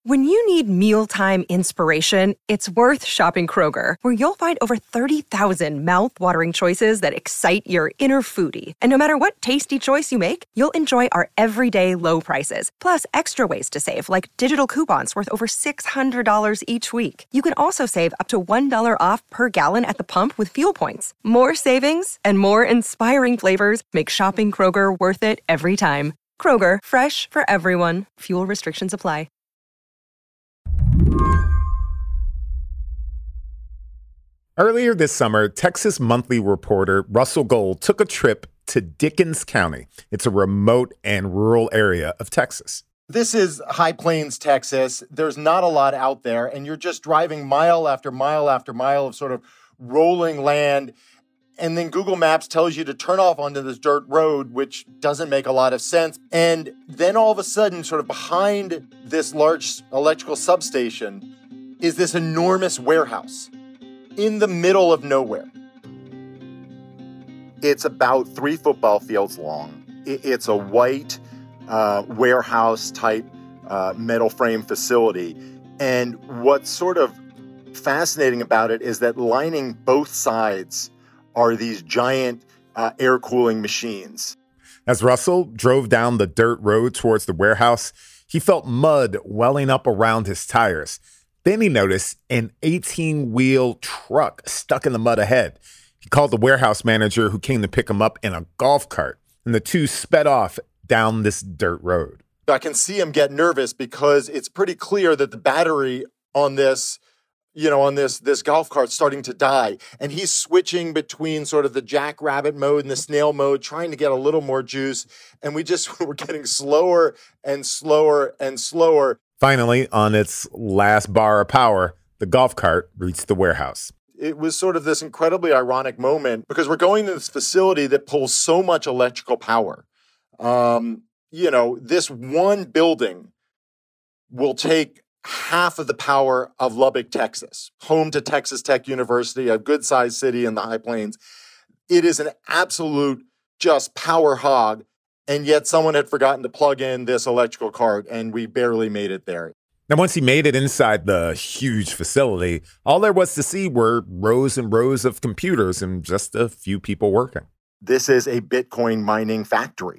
When you need mealtime inspiration, it's worth shopping Kroger, where you'll find over 30,000 mouth-watering choices that excite your inner foodie. And no matter what tasty choice you make, you'll enjoy our everyday low prices, plus extra ways to save, like digital coupons worth over $600 each week. You can also save up to $1 off per gallon at the pump with fuel points. More savings and more inspiring flavors make shopping Kroger worth it every time. Kroger, fresh for everyone. Fuel restrictions apply. Earlier this summer, Texas Monthly reporter Russell Gold took a trip to Dickens County. It's a remote and rural area of Texas. This is High Plains, Texas. There's not a lot out there, and you're just driving mile after mile after mile of sort of rolling land. And then Google Maps tells you to turn off onto this dirt road, which doesn't make a lot of sense. And then all of a sudden, sort of behind this large electrical substation, is this enormous warehouse in the middle of nowhere. It's about 3 football fields long. It's a white warehouse-type metal frame facility. And what's sort of fascinating about it is that lining both sides are these giant air cooling machines. As Russell drove down the dirt road towards the warehouse, he felt mud welling up around his tires. Then he noticed an 18-wheel truck stuck in the mud ahead. He called the warehouse manager, who came to pick him up in a golf cart, and the two sped off down this dirt road. I can see him get nervous because it's pretty clear that the battery on this, this golf cart's starting to die. And he's switching between sort of the jackrabbit mode and the snail mode, trying to get a little more juice. And we're getting slower and slower and slower. Finally, on its last bar of power, the golf cart reached the warehouse. It was sort of this incredibly ironic moment because we're going to this facility that pulls so much electrical power. This one building will take half of the power of Lubbock, Texas, home to Texas Tech University, a good-sized city in the High Plains. It is an absolute just power hog. And yet someone had forgotten to plug in this electrical cart, and we barely made it there. Now, once he made it inside the huge facility, all there was to see were rows and rows of computers and just a few people working. This is a Bitcoin mining factory.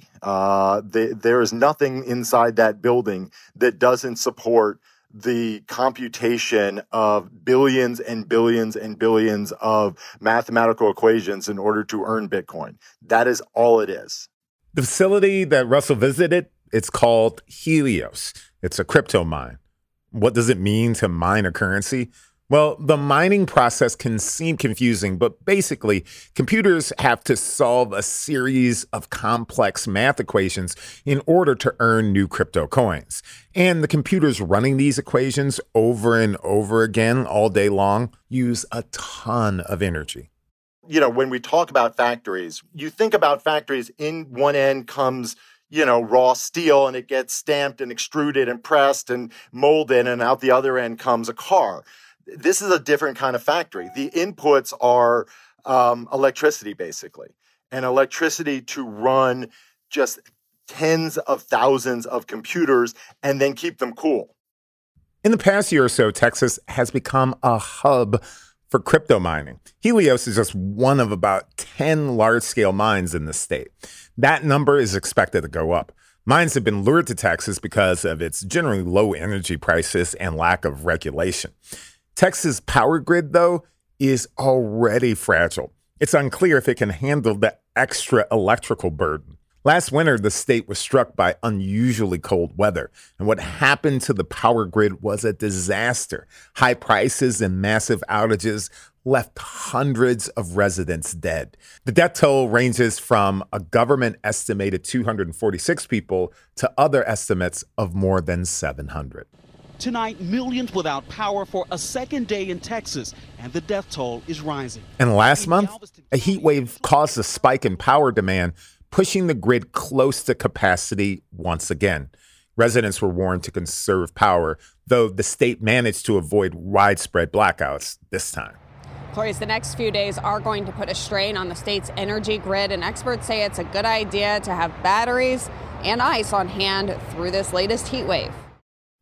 There is nothing inside that building that doesn't support the computation of billions and billions and billions of mathematical equations in order to earn Bitcoin. That is all it is. The facility that Russell visited, it's called Helios. It's a crypto mine. What does it mean to mine a currency? Well, the mining process can seem confusing, but basically, computers have to solve a series of complex math equations in order to earn new crypto coins. And the computers running these equations over and over again all day long use a ton of energy. When we talk about factories, you think about factories, in one end comes, raw steel, and it gets stamped and extruded and pressed and molded, and out the other end comes a car. This is a different kind of factory. The inputs are electricity, basically, and electricity to run just tens of thousands of computers and then keep them cool. In the past year or so, Texas has become a hub for crypto mining. Helios is just one of about 10 large-scale mines in the state. That number is expected to go up. Mines have been lured to Texas because of its generally low energy prices and lack of regulation. Texas' power grid, though, is already fragile. It's unclear if it can handle the extra electrical burden. Last winter, the state was struck by unusually cold weather, and what happened to the power grid was a disaster. High prices and massive outages left hundreds of residents dead. The death toll ranges from a government-estimated 246 people to other estimates of more than 700. Tonight, millions without power for a second day in Texas, and the death toll is rising. And last month, a heat wave caused a spike in power demand, pushing the grid close to capacity once again. Residents were warned to conserve power, though the state managed to avoid widespread blackouts this time. Clarice, the next few days are going to put a strain on the state's energy grid, and experts say it's a good idea to have batteries and ice on hand through this latest heat wave.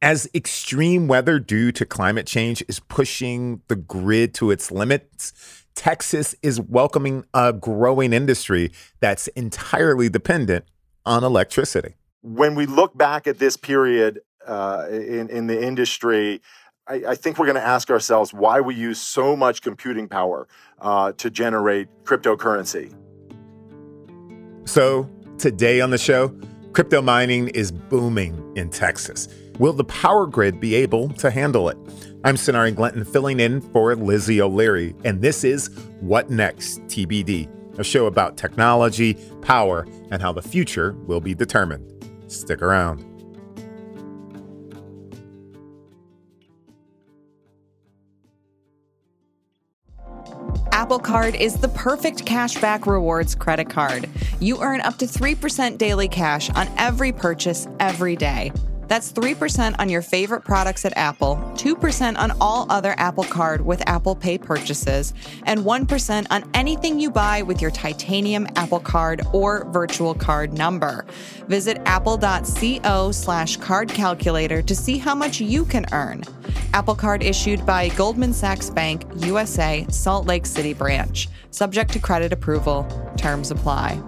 As extreme weather due to climate change is pushing the grid to its limits, Texas is welcoming a growing industry that's entirely dependent on electricity. When we look back at this period in the industry, I think we're going to ask ourselves why we use so much computing power to generate cryptocurrency. So today on the show, crypto mining is booming in Texas. Will the power grid be able to handle it? I'm Sonari Glenton filling in for Lizzie O'Leary, and this is What Next, TBD, a show about technology, power, and how the future will be determined. Stick around. Apple Card is the perfect cashback rewards credit card. You earn up to 3% daily cash on every purchase every day. That's 3% on your favorite products at Apple, 2% on all other Apple Card with Apple Pay purchases, and 1% on anything you buy with your titanium Apple Card or virtual card number. Visit apple.co/card calculator to see how much you can earn. Apple Card issued by Goldman Sachs Bank, USA, Salt Lake City branch. Subject to credit approval. Terms apply.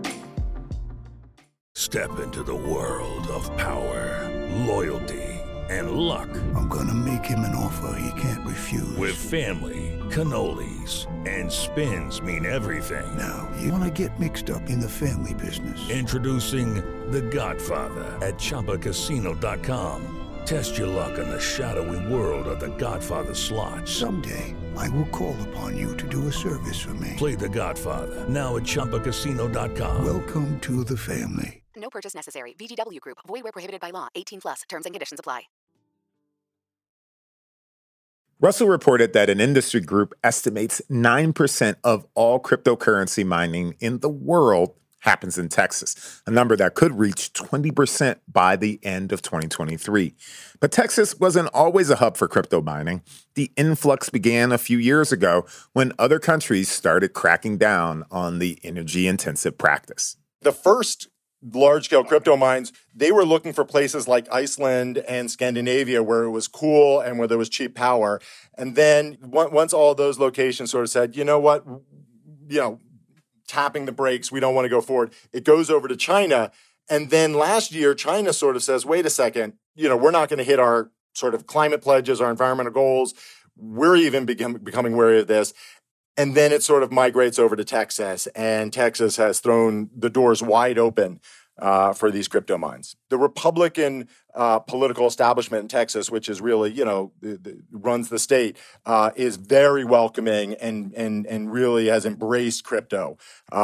Step into the world of power, loyalty, and luck. I'm gonna make him an offer he can't refuse. With family, cannolis, and spins mean everything. Now, you wanna get mixed up in the family business. Introducing The Godfather at ChumbaCasino.com. Test your luck in the shadowy world of The Godfather slot. Someday, I will call upon you to do a service for me. Play The Godfather, now at ChumbaCasino.com. Welcome to the family. No purchase necessary. VGW Group. Void where prohibited by law. 18+. Terms and conditions apply. Russell reported that an industry group estimates 9% of all cryptocurrency mining in the world happens in Texas, a number that could reach 20% by the end of 2023. But Texas wasn't always a hub for crypto mining. The influx began a few years ago when other countries started cracking down on the energy-intensive practice. The first large-scale crypto mines, they were looking for places like Iceland and Scandinavia where it was cool and where there was cheap power. And then once all those locations sort of said, you know what, tapping the brakes, we don't want to go forward, it goes over to China. And then last year, China sort of says, wait a second, we're not going to hit our sort of climate pledges, our environmental goals. We're even becoming wary of this. And then it sort of migrates over to Texas, and Texas has thrown the doors wide open for these crypto mines. The Republican political establishment in Texas, which is really, runs the state, is very welcoming and really has embraced crypto.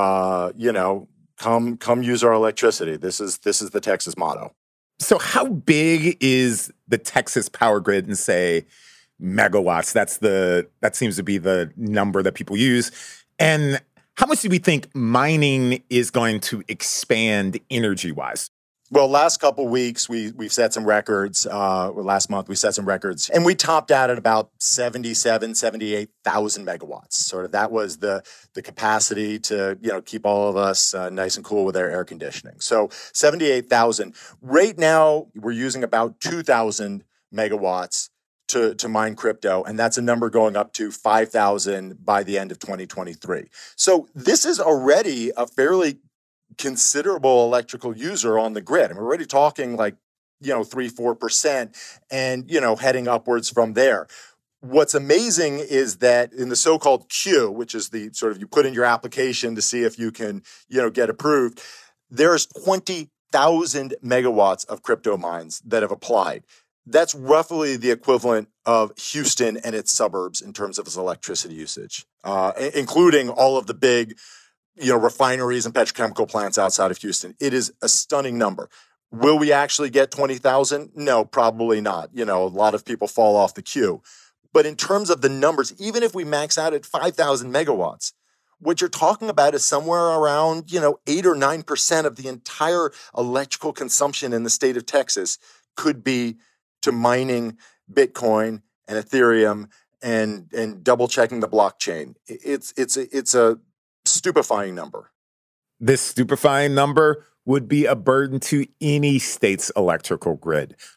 Come use our electricity. This is the Texas motto. So how big is the Texas power grid in, say, megawatts? That seems to be the number that people use. And how much do we think mining is going to expand energy-wise? Well, last couple of weeks, we've set some records. Last month, we set some records. And we topped out at about 78,000 megawatts. Sort of that was the capacity to, keep all of us nice and cool with our air conditioning. So 78,000. Right now, we're using about 2,000 megawatts to mine crypto, and that's a number going up to 5,000 by the end of 2023. So this is already a fairly considerable electrical user on the grid. And we're already talking 3-4%, and heading upwards from there. What's amazing is that in the so-called queue, which is the sort of you put in your application to see if you can get approved, there's 20,000 megawatts of crypto mines that have applied. That's roughly the equivalent of Houston and its suburbs in terms of its electricity usage, including all of the big, refineries and petrochemical plants outside of Houston. It is a stunning number. Will we actually get 20,000? No, probably not. A lot of people fall off the queue. But in terms of the numbers, even if we max out at 5,000 megawatts, what you're talking about is somewhere around, 8 or 9% of the entire electrical consumption in the state of Texas could be to mining Bitcoin and Ethereum and double checking the blockchain. It's a stupefying number. This stupefying number would be a burden to any state's electrical grid.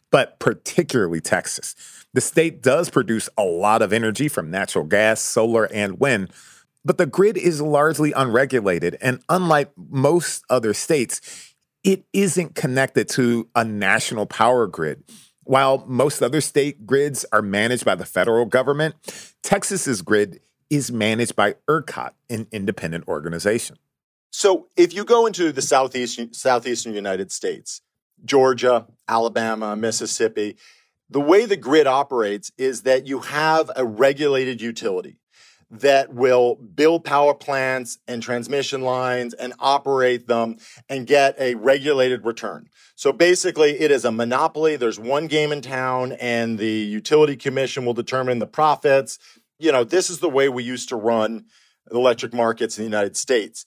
but particularly Texas. The state does produce a lot of energy from natural gas, solar, and wind, but the grid is largely unregulated, and unlike most other states, it isn't connected to a national power grid. While most other state grids are managed by the federal government, Texas's grid is managed by ERCOT, an independent organization. So if you go into the southeastern United States, Georgia, Alabama, Mississippi, the way the grid operates is that you have a regulated utility that will build power plants and transmission lines and operate them and get a regulated return. So basically, it is a monopoly. There's one game in town, and the utility commission will determine the profits. You know, this is the way we used to run the electric markets in the United States.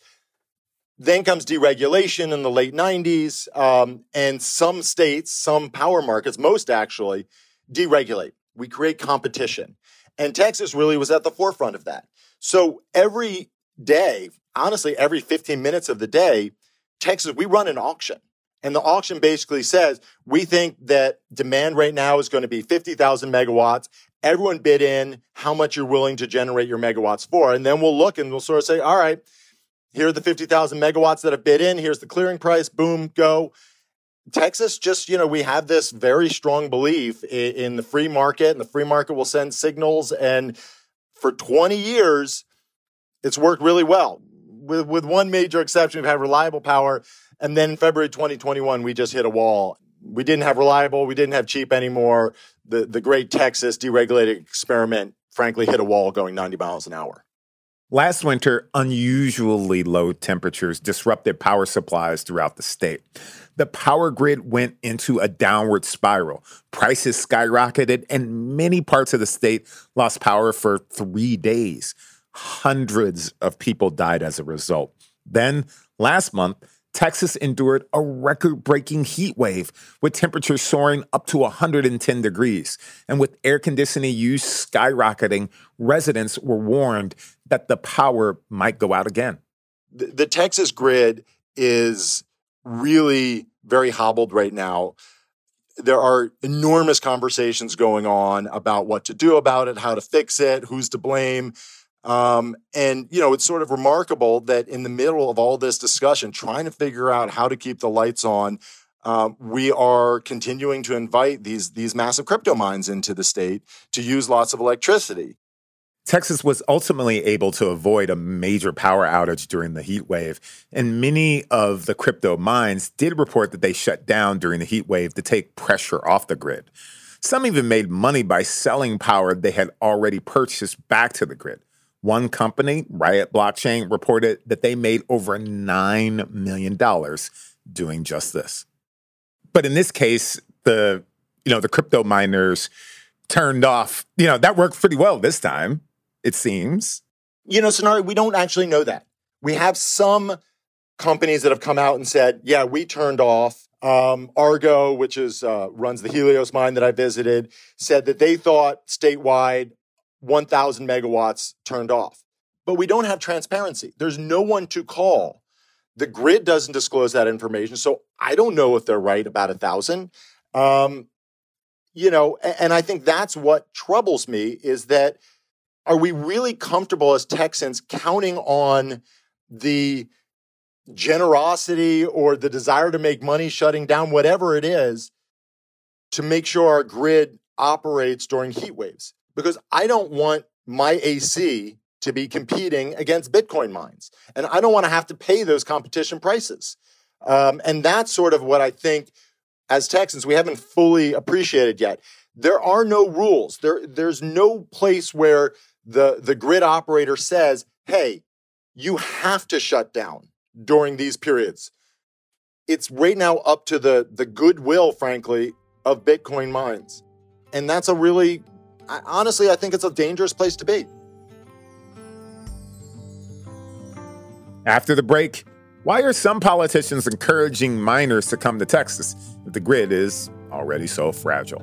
Then comes deregulation in the late 90s, and some states, some power markets, most actually, deregulate. We create competition. And Texas really was at the forefront of that. So every day, honestly, every 15 minutes of the day, Texas, we run an auction. And the auction basically says, we think that demand right now is going to be 50,000 megawatts. Everyone bid in how much you're willing to generate your megawatts for. And then we'll look and we'll sort of say, all right, here are the 50,000 megawatts that have bid in. Here's the clearing price. Boom, go. Texas just, we have this very strong belief in the free market, and the free market will send signals. And for 20 years, it's worked really well. With one major exception, we've had reliable power. And then in February 2021, we just hit a wall. We didn't have reliable. We didn't have cheap anymore. The great Texas deregulated experiment, frankly, hit a wall going 90 miles an hour. Last winter, unusually low temperatures disrupted power supplies throughout the state. The power grid went into a downward spiral. Prices skyrocketed, and many parts of the state lost power for 3 days. Hundreds of people died as a result. Then, last month, Texas endured a record-breaking heat wave with temperatures soaring up to 110 degrees. And with air conditioning use skyrocketing, residents were warned that the power might go out again. The Texas grid is really very hobbled right now. There are enormous conversations going on about what to do about it, how to fix it, who's to blame. It's sort of remarkable that in the middle of all this discussion, trying to figure out how to keep the lights on, we are continuing to invite these massive crypto mines into the state to use lots of electricity. Texas was ultimately able to avoid a major power outage during the heat wave, and many of the crypto mines did report that they shut down during the heat wave to take pressure off the grid. Some even made money by selling power they had already purchased back to the grid. One company, Riot Blockchain, reported that they made over $9 million doing just this. But in this case, the crypto miners turned off. That worked pretty well this time, it seems. Sonari, we don't actually know that. We have some companies that have come out and said, yeah, we turned off. Argo, which runs the Helios mine that I visited, said that they thought statewide 1,000 megawatts turned off. But we don't have transparency. There's no one to call. The grid doesn't disclose that information, so I don't know if they're right about 1,000. And I think that's what troubles me is that are we really comfortable as Texans counting on the generosity or the desire to make money shutting down, whatever it is, to make sure our grid operates during heat waves? Because I don't want my AC to be competing against Bitcoin mines. And I don't want to have to pay those competition prices. And that's sort of what I think as Texans, we haven't fully appreciated yet. There are no rules. There's no place where the grid operator says, hey, you have to shut down during these periods. It's right now up to the goodwill, frankly, of Bitcoin mines. And that's honestly, I think it's a dangerous place to be. After the break, why are some politicians encouraging miners to come to Texas if the grid is already so fragile?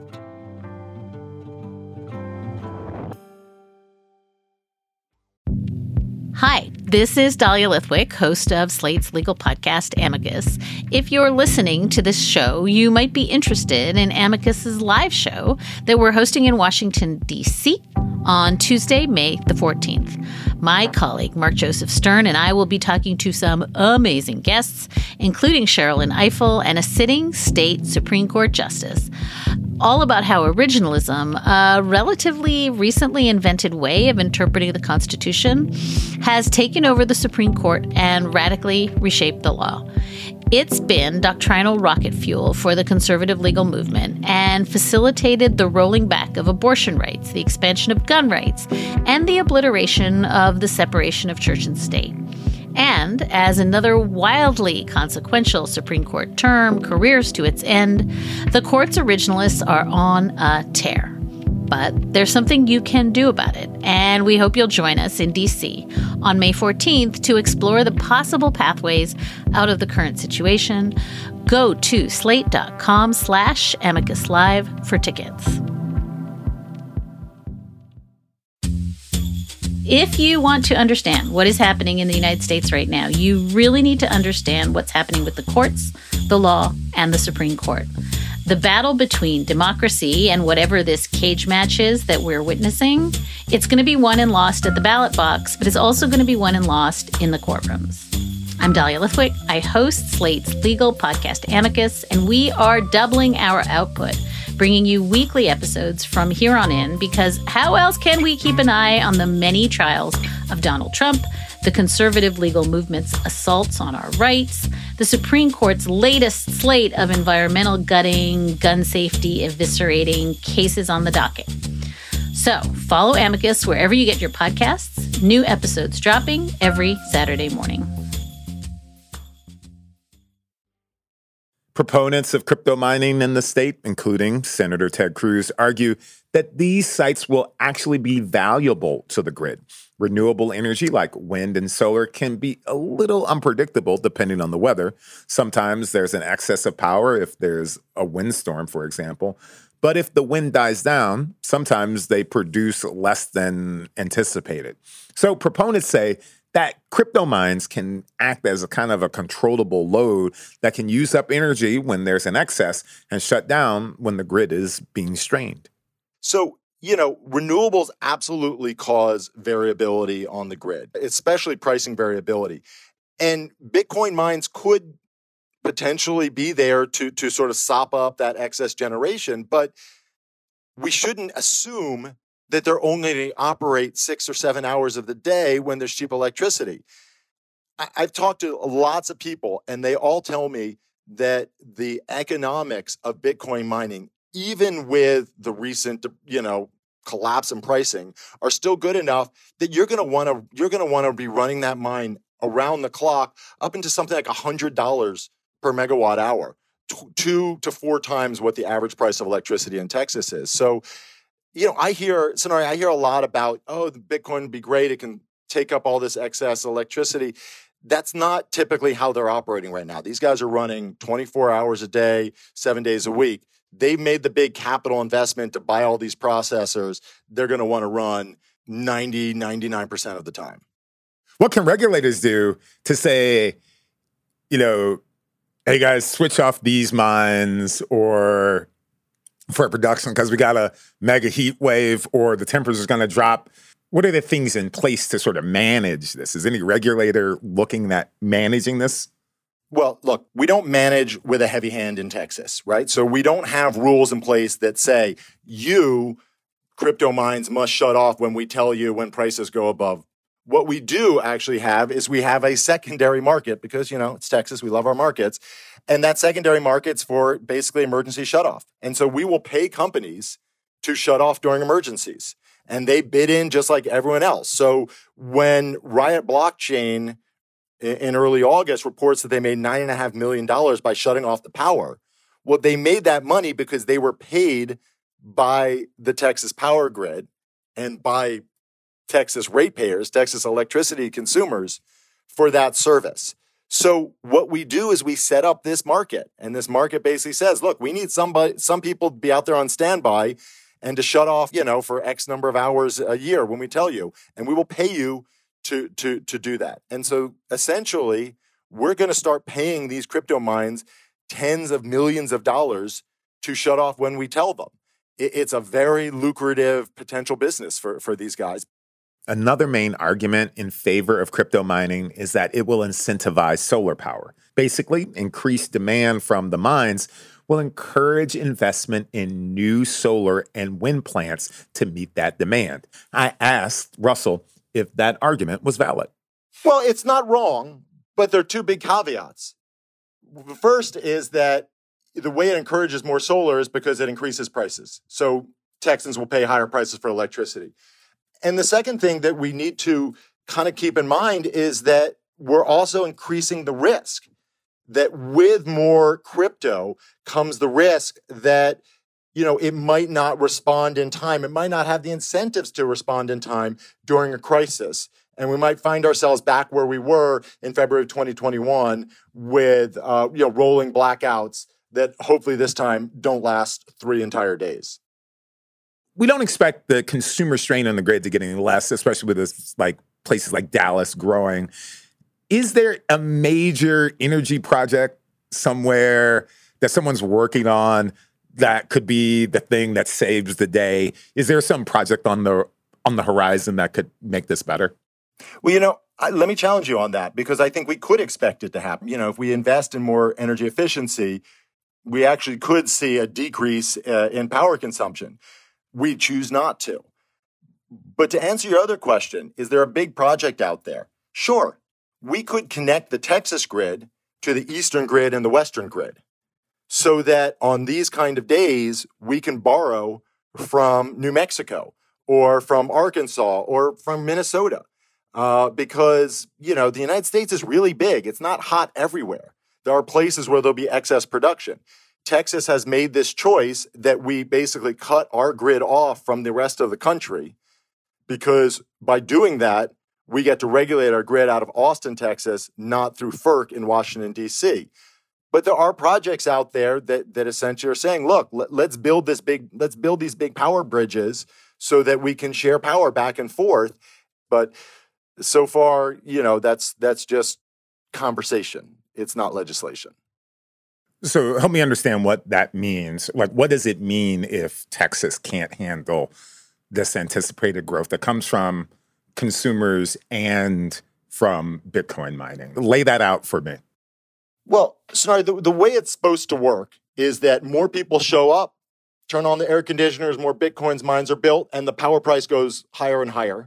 Hi, This is Dahlia Lithwick, host of Slate's legal podcast, Amicus. If you're listening to this show, you might be interested in Amicus's live show that we're hosting in Washington, D.C. on Tuesday, May the 14th. My colleague, Mark Joseph Stern, and I will be talking to some amazing guests, including Sherrilyn Ifill and a sitting state Supreme Court justice, all about how originalism, a relatively recently invented way of interpreting the Constitution, has taken over the Supreme Court and radically reshaped the law. It's been doctrinal rocket fuel for the conservative legal movement and facilitated the rolling back of abortion rights, the expansion of gun rights, and the obliteration of the separation of church and state. And as another wildly consequential Supreme Court term careers to its end, the court's originalists are on a tear. But there's something you can do about it, and we hope you'll join us in D.C. on May 14th to explore the possible pathways out of the current situation. Go to slate.com/Amicus Live for tickets. If you want to understand what is happening in the United States right now, you really need to understand what's happening with the courts, the law, and the Supreme Court. The battle between democracy and whatever this cage match is that we're witnessing, it's going to be won and lost at the ballot box, but it's also going to be won and lost in the courtrooms. I'm Dahlia Lithwick. I host Slate's legal podcast, Amicus, and we are doubling our output, bringing you weekly episodes from here on in, because how else can we keep an eye on the many trials of Donald Trump, the conservative legal movement's assaults on our rights, the Supreme Court's latest slate of environmental gutting, gun safety eviscerating cases on the docket. So follow Amicus wherever you get your podcasts. New episodes dropping every Saturday morning. Proponents of crypto mining in the state, including Senator Ted Cruz, argue that these sites will actually be valuable to the grid. Renewable energy like wind and solar can be a little unpredictable depending on the weather. Sometimes there's an excess of power if there's a windstorm, for example. But if the wind dies down, sometimes they produce less than anticipated. So proponents say that crypto mines can act as a kind of a controllable load that can use up energy when there's an excess and shut down when the grid is being strained. So, renewables absolutely cause variability on the grid, especially pricing variability. And Bitcoin mines could potentially be there to sort of sop up that excess generation, but we shouldn't assume that they're only going to operate 6 or 7 hours of the day when there's cheap electricity. I've talked to lots of people, and they all tell me that the economics of Bitcoin mining, even with the recent, collapse in pricing, are still good enough that you're going to want to be running that mine around the clock up into something like $100 per megawatt hour, 2 to 4 times what the average price of electricity in Texas is. So, I hear a lot about, the Bitcoin would be great. It can take up all this excess electricity. That's not typically how they're operating right now. These guys are running 24 hours a day, 7 days a week. They've made the big capital investment to buy all these processors. They're going to want to run 99% of the time. What can regulators do to say, hey guys, switch off these mines or for production because we got a mega heat wave or the temperature is going to drop? What are the things in place to sort of manage this? Is any regulator looking at managing this? Well, look, we don't manage with a heavy hand in Texas, right? So we don't have rules in place that say you, crypto mines, must shut off when we tell you when prices go above. What we do actually have is we have a secondary market because, it's Texas. We love our markets. And that secondary market's for basically emergency shutoff. And so we will pay companies to shut off during emergencies. And they bid in just like everyone else. So when Riot Blockchain in early August reports that they made $9.5 million by shutting off the power, well, they made that money because they were paid by the Texas power grid and by Texas ratepayers, Texas electricity consumers for that service. So what we do is we set up this market, and this market basically says, look, we need some people to be out there on standby and to shut off, for X number of hours a year when we tell you, and we will pay you to do that. And so essentially, we're going to start paying these crypto mines tens of millions of dollars to shut off when we tell them. It's a very lucrative potential business for these guys. Another main argument in favor of crypto mining is that it will incentivize solar power. Basically, increased demand from the mines will encourage investment in new solar and wind plants to meet that demand. I asked Russell if that argument was valid. Well, it's not wrong, but there are two big caveats. The first is that the way it encourages more solar is because it increases prices. So Texans will pay higher prices for electricity. And the second thing that we need to kind of keep in mind is that we're also increasing the risk. That with more crypto comes the risk that, it might not respond in time. It might not have the incentives to respond in time during a crisis. And we might find ourselves back where we were in February of 2021 with, rolling blackouts that hopefully this time don't last 3 entire days. We don't expect the consumer strain on the grid to get any less, especially with this, places like Dallas growing. Is there a major energy project somewhere that someone's working on that could be the thing that saves the day? Is there some project on the horizon that could make this better? Well, let me challenge you on that, because I think we could expect it to happen. If we invest in more energy efficiency, we actually could see a decrease in power consumption. We choose not to. But to answer your other question, is there a big project out there? Sure. We could connect the Texas grid to the Eastern grid and the Western grid so that on these kind of days, we can borrow from New Mexico or from Arkansas or from Minnesota because, the United States is really big. It's not hot everywhere. There are places where there'll be excess production. Texas has made this choice that we basically cut our grid off from the rest of the country because by doing that, we get to regulate our grid out of Austin, Texas, not through FERC in Washington, D.C. But there are projects out there that essentially are saying, look, let's build these big power bridges so that we can share power back and forth. But so far, that's just conversation. It's not legislation. So help me understand what that means. What does it mean if Texas can't handle this anticipated growth that comes from consumers and from Bitcoin mining? Lay that out for me. Well, Sonari, the way it's supposed to work is that more people show up, turn on the air conditioners, more Bitcoin's mines are built, and the power price goes higher and higher.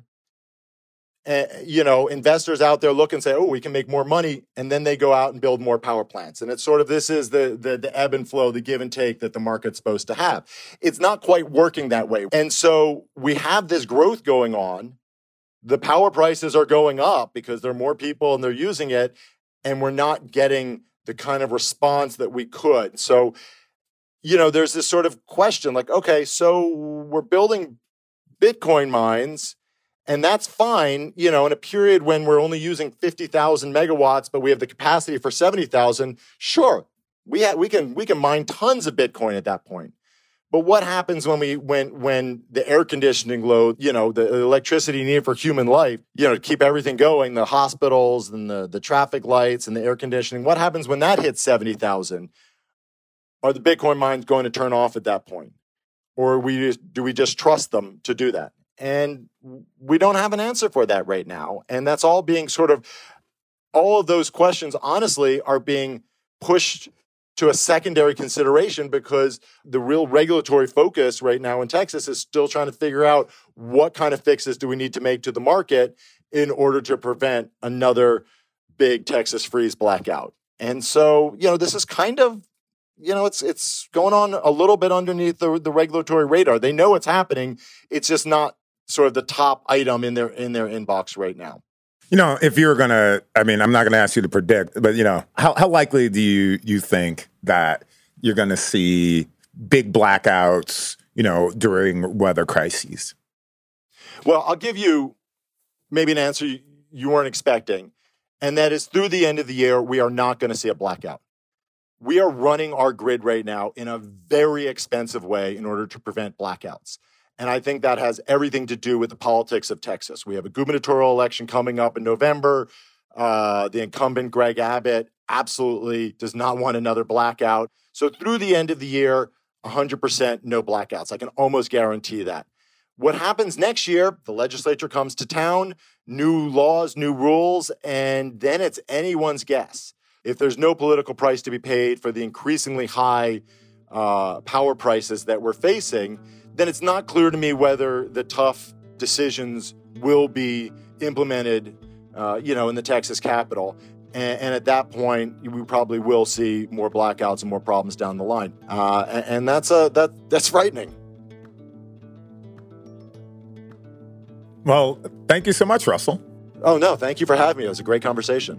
Investors out there look and say, oh, we can make more money. And then they go out and build more power plants. And it's sort of, this is the ebb and flow, the give and take that the market's supposed to have. It's not quite working that way. And so we have this growth going on. The power prices are going up because there are more people and they're using it. And we're not getting the kind of response that we could. So, there's this sort of question okay, so we're building Bitcoin mines. And that's fine, in a period when we're only using 50,000 megawatts, but we have the capacity for 70,000. Sure, we can mine tons of Bitcoin at that point. But what happens when the air conditioning load, the electricity needed for human life, to keep everything going, the hospitals and the traffic lights and the air conditioning? What happens when that hits 70,000? Are the Bitcoin mines going to turn off at that point, or do we just trust them to do that? And we don't have an answer for that right now. And that's all being all of those questions, honestly, are being pushed to a secondary consideration because the real regulatory focus right now in Texas is still trying to figure out what kind of fixes do we need to make to the market in order to prevent another big Texas freeze blackout. And so, this is kind of, it's going on a little bit underneath the regulatory radar. They know it's happening. It's just not sort of the top item in their inbox right now. If you were going to, I'm not going to ask you to predict, but, how likely do you think that you're going to see big blackouts, during weather crises? Well, I'll give you maybe an answer you weren't expecting, and that is through the end of the year, we are not going to see a blackout. We are running our grid right now in a very expensive way in order to prevent blackouts. And I think that has everything to do with the politics of Texas. We have a gubernatorial election coming up in November. The incumbent, Greg Abbott, absolutely does not want another blackout. So through the end of the year, 100% no blackouts. I can almost guarantee that. What happens next year, the legislature comes to town, new laws, new rules, and then it's anyone's guess. If there's no political price to be paid for the increasingly high power prices that we're facing, then it's not clear to me whether the tough decisions will be implemented, in the Texas Capitol. And at that point, we probably will see more blackouts and more problems down the line. And that's frightening. Well, thank you so much, Russell. Oh, no, thank you for having me. It was a great conversation.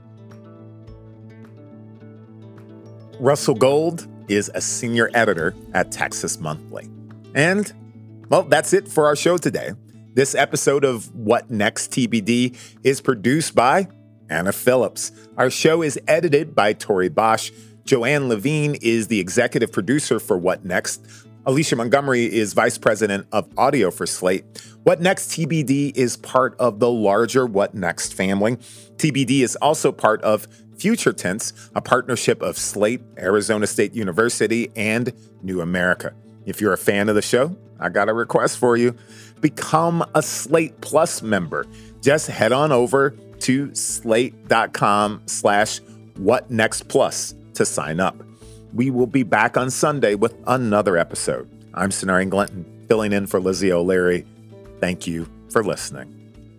Russell Gold is a senior editor at Texas Monthly. And, well, that's it for our show today. This episode of What Next TBD is produced by Anna Phillips. Our show is edited by Tori Bosch. Joanne Levine is the executive producer for What Next. Alicia Montgomery is vice president of audio for Slate. What Next TBD is part of the larger What Next family. TBD is also part of Future Tense, a partnership of Slate, Arizona State University, and New America. If you're a fan of the show, I got a request for you. Become a Slate Plus member. Just head on over to slate.com/whatnextplus to sign up. We will be back on Sunday with another episode. I'm Sonari Glinton, filling in for Lizzie O'Leary. Thank you for listening.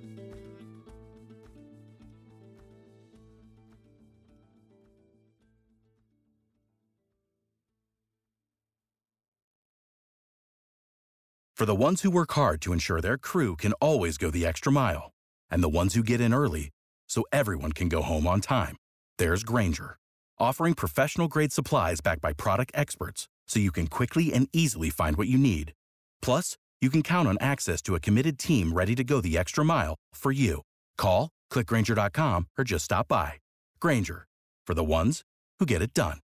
For the ones who work hard to ensure their crew can always go the extra mile, and the ones who get in early so everyone can go home on time, there's Grainger, offering professional-grade supplies backed by product experts so you can quickly and easily find what you need. Plus, you can count on access to a committed team ready to go the extra mile for you. Call, click Grainger.com, or just stop by. Grainger, for the ones who get it done.